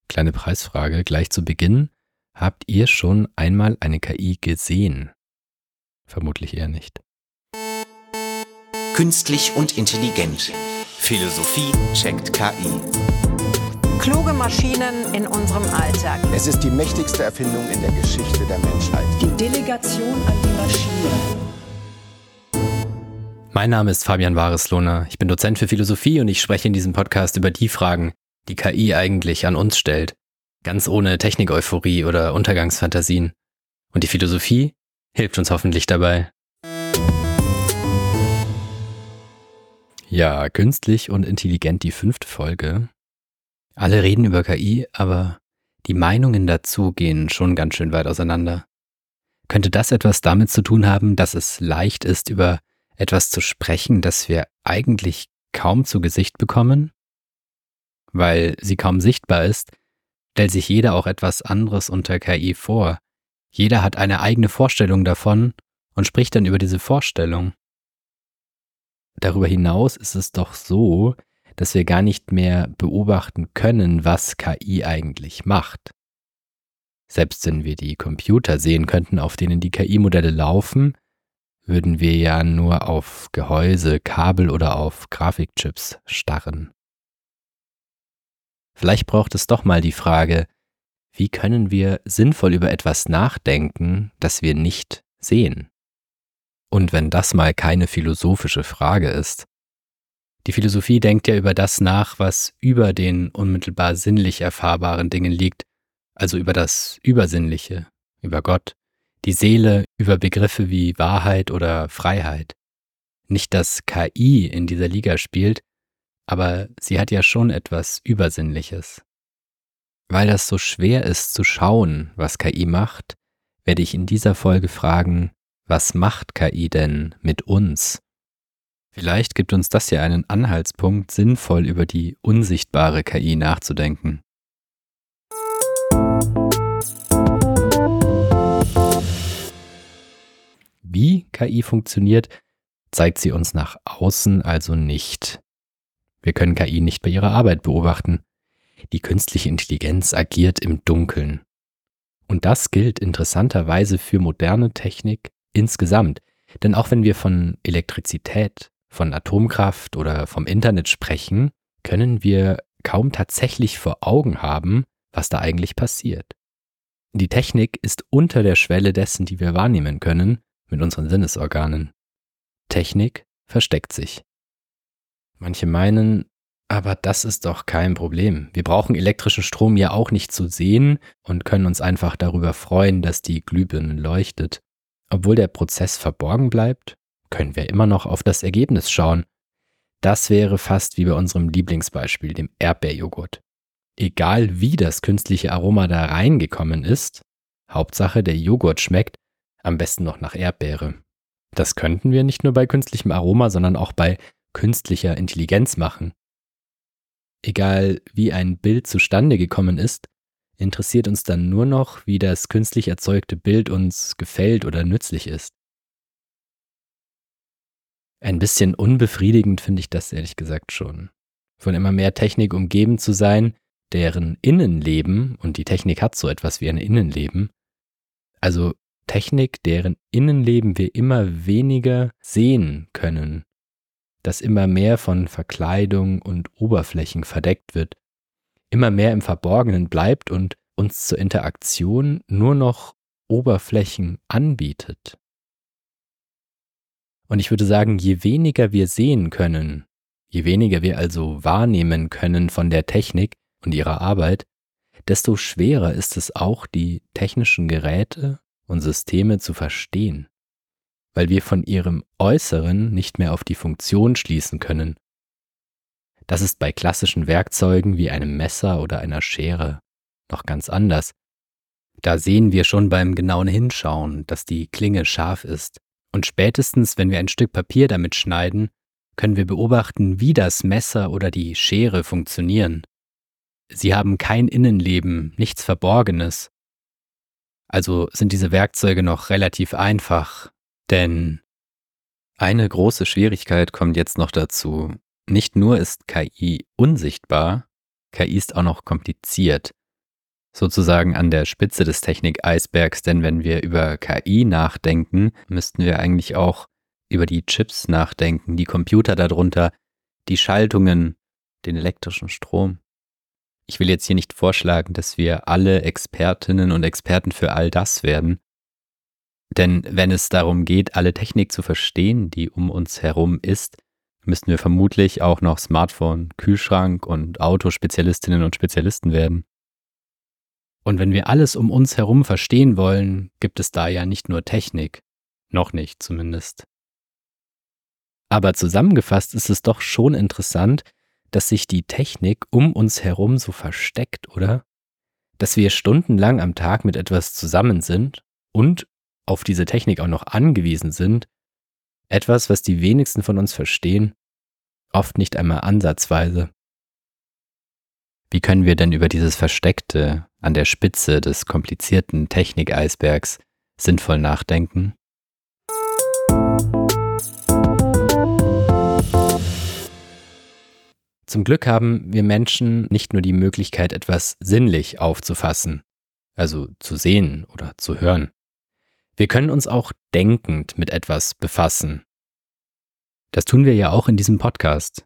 Kleine Preisfrage gleich zu Beginn. Habt ihr schon einmal eine KI gesehen? Vermutlich eher nicht. Künstlich und intelligent. Philosophie checkt KI. Kluge Maschinen in unserem Alltag. Es ist die mächtigste Erfindung in der Geschichte der Menschheit. Die Delegation an die Maschine. Mein Name ist Fabian Wareslohner. Ich bin Dozent für Philosophie und ich spreche in diesem Podcast über die Fragen, die KI eigentlich an uns stellt. Ganz ohne Technik-Euphorie oder Untergangsfantasien. Und die Philosophie hilft uns hoffentlich dabei. Ja, künstlich und intelligent, die 5. Folge. Alle reden über KI, aber die Meinungen dazu gehen schon ganz schön weit auseinander. Könnte das etwas damit zu tun haben, dass es leicht ist, über etwas zu sprechen, das wir eigentlich kaum zu Gesicht bekommen? Weil sie kaum sichtbar ist, stellt sich jeder auch etwas anderes unter KI vor. Jeder hat eine eigene Vorstellung davon und spricht dann über diese Vorstellung. Darüber hinaus ist es doch so, dass wir gar nicht mehr beobachten können, was KI eigentlich macht. Selbst wenn wir die Computer sehen könnten, auf denen die KI-Modelle laufen, würden wir ja nur auf Gehäuse, Kabel oder auf Grafikchips starren. Vielleicht braucht es doch mal die Frage, wie können wir sinnvoll über etwas nachdenken, das wir nicht sehen? Und wenn das mal keine philosophische Frage ist. Die Philosophie denkt ja über das nach, was über den unmittelbar sinnlich erfahrbaren Dingen liegt, also über das Übersinnliche, über Gott, die Seele, über Begriffe wie Wahrheit oder Freiheit. Nicht, dass KI in dieser Liga spielt, aber sie hat ja schon etwas Übersinnliches. Weil das so schwer ist zu schauen, was KI macht, werde ich in dieser Folge fragen, was macht KI denn mit uns? Vielleicht gibt uns das ja einen Anhaltspunkt, sinnvoll über die unsichtbare KI nachzudenken. Wie KI funktioniert, zeigt sie uns nach außen also nicht. Wir können KI nicht bei ihrer Arbeit beobachten. Die künstliche Intelligenz agiert im Dunkeln. Und das gilt interessanterweise für moderne Technik insgesamt. Denn auch wenn wir von Elektrizität, von Atomkraft oder vom Internet sprechen, können wir kaum tatsächlich vor Augen haben, was da eigentlich passiert. Die Technik ist unter der Schwelle dessen, die wir wahrnehmen können, mit unseren Sinnesorganen. Technik versteckt sich. Manche meinen, aber das ist doch kein Problem. Wir brauchen elektrischen Strom ja auch nicht zu sehen und können uns einfach darüber freuen, dass die Glühbirne leuchtet. Obwohl der Prozess verborgen bleibt, können wir immer noch auf das Ergebnis schauen. Das wäre fast wie bei unserem Lieblingsbeispiel, dem Erdbeerjoghurt. Egal wie das künstliche Aroma da reingekommen ist, Hauptsache der Joghurt schmeckt, am besten noch nach Erdbeere. Das könnten wir nicht nur bei künstlichem Aroma, sondern auch bei künstlicher Intelligenz machen. Egal wie ein Bild zustande gekommen ist, interessiert uns dann nur noch, wie das künstlich erzeugte Bild uns gefällt oder nützlich ist. Ein bisschen unbefriedigend finde ich das ehrlich gesagt schon. Von immer mehr Technik umgeben zu sein, deren Innenleben, und die Technik hat so etwas wie ein Innenleben, also Technik, deren Innenleben wir immer weniger sehen können, das immer mehr von Verkleidung und Oberflächen verdeckt wird, immer mehr im Verborgenen bleibt und uns zur Interaktion nur noch Oberflächen anbietet. Und ich würde sagen, je weniger wir sehen können, je weniger wir also wahrnehmen können von der Technik und ihrer Arbeit, desto schwerer ist es auch, die technischen Geräte und Systeme zu verstehen, weil wir von ihrem Äußeren nicht mehr auf die Funktion schließen können. Das ist bei klassischen Werkzeugen wie einem Messer oder einer Schere noch ganz anders. Da sehen wir schon beim genauen Hinschauen, dass die Klinge scharf ist. Und spätestens, wenn wir ein Stück Papier damit schneiden, können wir beobachten, wie das Messer oder die Schere funktionieren. Sie haben kein Innenleben, nichts Verborgenes. Also sind diese Werkzeuge noch relativ einfach, denn eine große Schwierigkeit kommt jetzt noch dazu. Nicht nur ist KI unsichtbar, KI ist auch noch kompliziert. sozusagen an der Spitze des Technik-Eisbergs, denn wenn wir über KI nachdenken, müssten wir eigentlich auch über die Chips nachdenken, die Computer darunter, die Schaltungen, den elektrischen Strom. Ich will jetzt hier nicht vorschlagen, dass wir alle Expertinnen und Experten für all das werden, denn wenn es darum geht, alle Technik zu verstehen, die um uns herum ist, müssten wir vermutlich auch noch Smartphone, Kühlschrank und Autospezialistinnen und Spezialisten werden. Und wenn wir alles um uns herum verstehen wollen, gibt es da ja nicht nur Technik. Noch nicht zumindest. Aber zusammengefasst ist es doch schon interessant, dass sich die Technik um uns herum so versteckt, oder? Dass wir stundenlang am Tag mit etwas zusammen sind und auf diese Technik auch noch angewiesen sind. Etwas, was die wenigsten von uns verstehen, oft nicht einmal ansatzweise. Wie können wir denn über dieses Versteckte an der Spitze des komplizierten Technik-Eisbergs sinnvoll nachdenken? Zum Glück haben wir Menschen nicht nur die Möglichkeit, etwas sinnlich aufzufassen, also zu sehen oder zu hören. Wir können uns auch denkend mit etwas befassen. Das tun wir ja auch in diesem Podcast.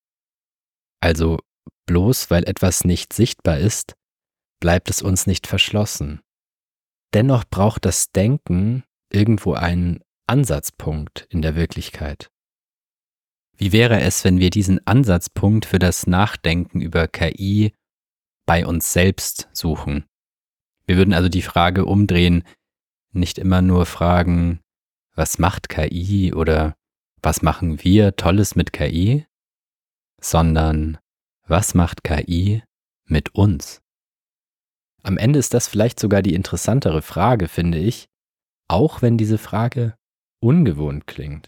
Also bloß weil etwas nicht sichtbar ist, bleibt es uns nicht verschlossen. Dennoch braucht das Denken irgendwo einen Ansatzpunkt in der Wirklichkeit. Wie wäre es, wenn wir diesen Ansatzpunkt für das Nachdenken über KI bei uns selbst suchen? Wir würden also die Frage umdrehen, nicht immer nur fragen, was macht KI oder was machen wir Tolles mit KI, sondern was macht KI mit uns? Am Ende ist das vielleicht sogar die interessantere Frage, finde ich, auch wenn diese Frage ungewohnt klingt.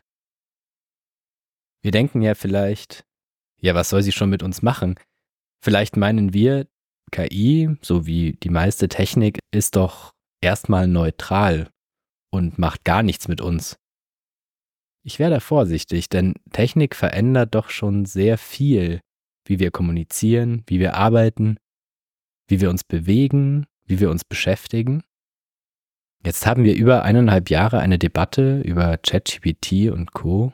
Wir denken ja vielleicht, ja, was soll sie schon mit uns machen? Vielleicht meinen wir, KI, so wie die meiste Technik, ist doch erstmal neutral und macht gar nichts mit uns. Ich wäre da vorsichtig, denn Technik verändert doch schon sehr viel, wie wir kommunizieren, wie wir arbeiten, wie wir uns bewegen, wie wir uns beschäftigen. Jetzt haben wir über 1,5 Jahre eine Debatte über ChatGPT und Co.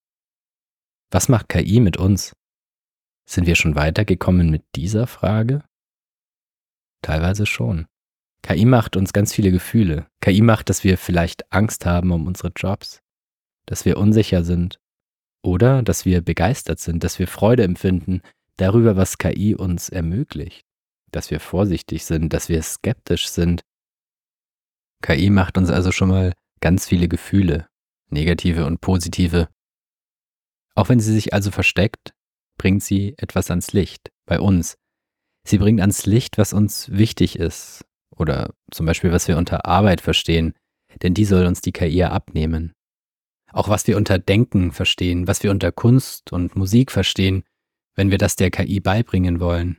Was macht KI mit uns? Sind wir schon weitergekommen mit dieser Frage? Teilweise schon. KI macht uns ganz viele Gefühle. KI macht, dass wir vielleicht Angst haben um unsere Jobs, dass wir unsicher sind oder dass wir begeistert sind, dass wir Freude empfinden darüber, was KI uns ermöglicht, dass wir vorsichtig sind, dass wir skeptisch sind. KI macht uns also schon mal ganz viele Gefühle, negative und positive. Auch wenn sie sich also versteckt, bringt sie etwas ans Licht, bei uns. Sie bringt ans Licht, was uns wichtig ist oder zum Beispiel, was wir unter Arbeit verstehen, denn die soll uns die KI ja abnehmen. Auch was wir unter Denken verstehen, was wir unter Kunst und Musik verstehen, wenn wir das der KI beibringen wollen.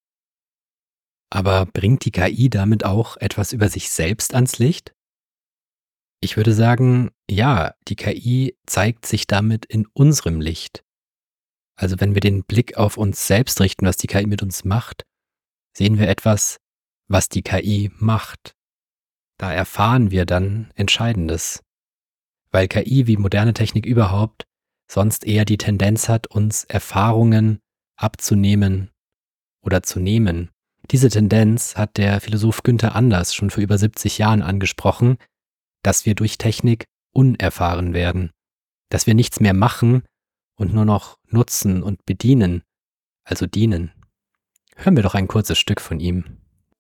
Aber bringt die KI damit auch etwas über sich selbst ans Licht? Ich würde sagen, ja, die KI zeigt sich damit in unserem Licht. Also wenn wir den Blick auf uns selbst richten, was die KI mit uns macht, sehen wir etwas, was die KI macht. Da erfahren wir dann Entscheidendes. Weil KI wie moderne Technik überhaupt sonst eher die Tendenz hat, uns Erfahrungen abzunehmen oder zu nehmen. Diese Tendenz hat der Philosoph Günther Anders schon vor über 70 Jahren angesprochen, dass wir durch Technik unerfahren werden, dass wir nichts mehr machen und nur noch nutzen und bedienen, also dienen. Hören wir doch ein kurzes Stück von ihm.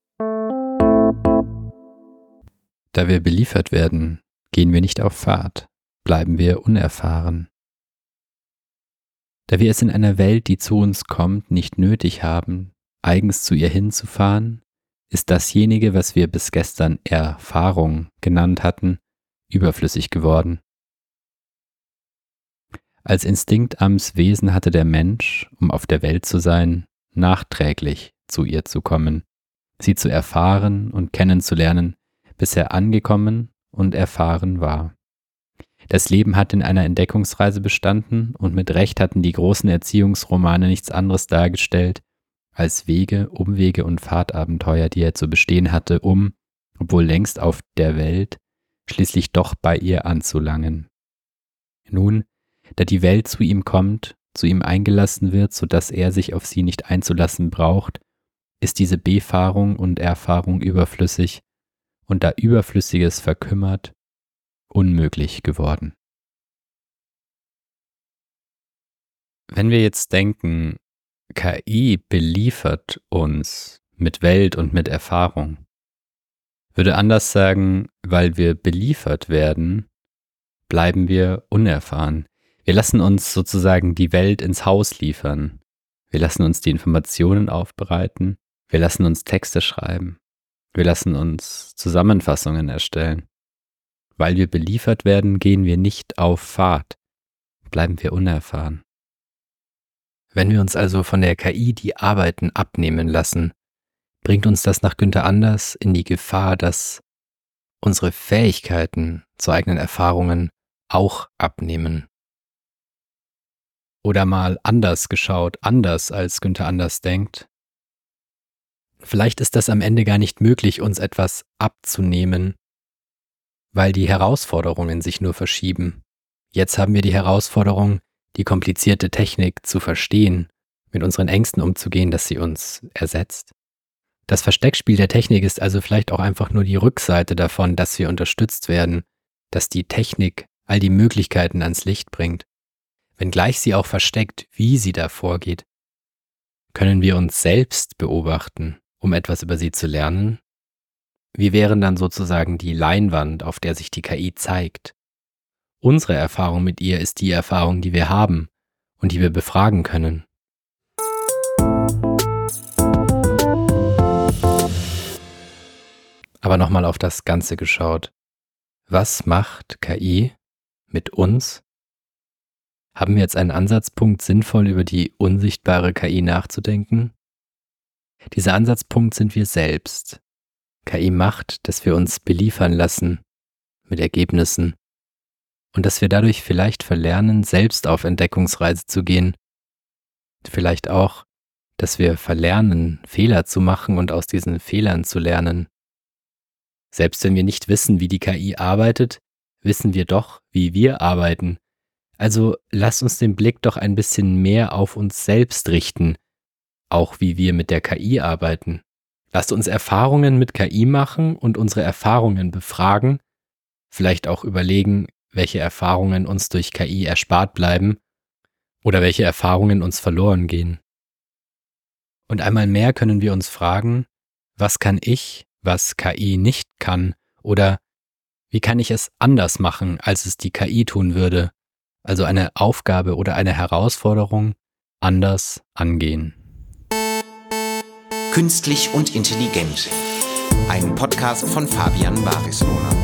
Da wir beliefert werden, gehen wir nicht auf Fahrt, bleiben wir unerfahren. Da wir es in einer Welt, die zu uns kommt, nicht nötig haben, eigens zu ihr hinzufahren, ist dasjenige, was wir bis gestern Erfahrung genannt hatten, überflüssig geworden. Als instinktarmes Wesen hatte der Mensch, um auf der Welt zu sein, nachträglich zu ihr zu kommen, sie zu erfahren und kennenzulernen, bis er angekommen und erfahren war. Das Leben hat in einer Entdeckungsreise bestanden und mit Recht hatten die großen Erziehungsromane nichts anderes dargestellt, als Wege, Umwege und Fahrtabenteuer, die er zu bestehen hatte, um, obwohl längst auf der Welt, schließlich doch bei ihr anzulangen. Nun, da die Welt zu ihm kommt, zu ihm eingelassen wird, sodass er sich auf sie nicht einzulassen braucht, ist diese Befahrung und Erfahrung überflüssig und da Überflüssiges verkümmert, unmöglich geworden. Wenn wir jetzt denken, KI beliefert uns mit Welt und mit Erfahrung, würde anders sagen, weil wir beliefert werden, bleiben wir unerfahren. Wir lassen uns sozusagen die Welt ins Haus liefern. Wir lassen uns die Informationen aufbereiten. Wir lassen uns Texte schreiben. Wir lassen uns Zusammenfassungen erstellen. Weil wir beliefert werden, gehen wir nicht auf Fahrt, bleiben wir unerfahren. Wenn wir uns also von der KI die Arbeiten abnehmen lassen, bringt uns das nach Günther Anders in die Gefahr, dass unsere Fähigkeiten zu eigenen Erfahrungen auch abnehmen. Oder mal anders geschaut, anders als Günther Anders denkt. Vielleicht ist das am Ende gar nicht möglich, uns etwas abzunehmen, weil die Herausforderungen sich nur verschieben. Jetzt haben wir die Herausforderung, die komplizierte Technik zu verstehen, mit unseren Ängsten umzugehen, dass sie uns ersetzt. Das Versteckspiel der Technik ist also vielleicht auch einfach nur die Rückseite davon, dass wir unterstützt werden, dass die Technik all die Möglichkeiten ans Licht bringt. Wenngleich sie auch versteckt, wie sie da vorgeht, können wir uns selbst beobachten, um etwas über sie zu lernen. Wir wären dann sozusagen die Leinwand, auf der sich die KI zeigt. Unsere Erfahrung mit ihr ist die Erfahrung, die wir haben und die wir befragen können. Aber nochmal auf das Ganze geschaut. Was macht KI mit uns? Haben wir jetzt einen Ansatzpunkt, sinnvoll über die unsichtbare KI nachzudenken? Dieser Ansatzpunkt sind wir selbst. KI macht, dass wir uns beliefern lassen mit Ergebnissen und dass wir dadurch vielleicht verlernen, selbst auf Entdeckungsreise zu gehen. Vielleicht auch, dass wir verlernen, Fehler zu machen und aus diesen Fehlern zu lernen. Selbst wenn wir nicht wissen, wie die KI arbeitet, wissen wir doch, wie wir arbeiten. Also lasst uns den Blick doch ein bisschen mehr auf uns selbst richten, auch wie wir mit der KI arbeiten. Lasst uns Erfahrungen mit KI machen und unsere Erfahrungen befragen, vielleicht auch überlegen, welche Erfahrungen uns durch KI erspart bleiben oder welche Erfahrungen uns verloren gehen. Und einmal mehr können wir uns fragen, was kann ich, was KI nicht kann, oder wie kann ich es anders machen, als es die KI tun würde, also eine Aufgabe oder eine Herausforderung anders angehen. Künstlich und intelligent. Ein Podcast von Fabian Barislohner.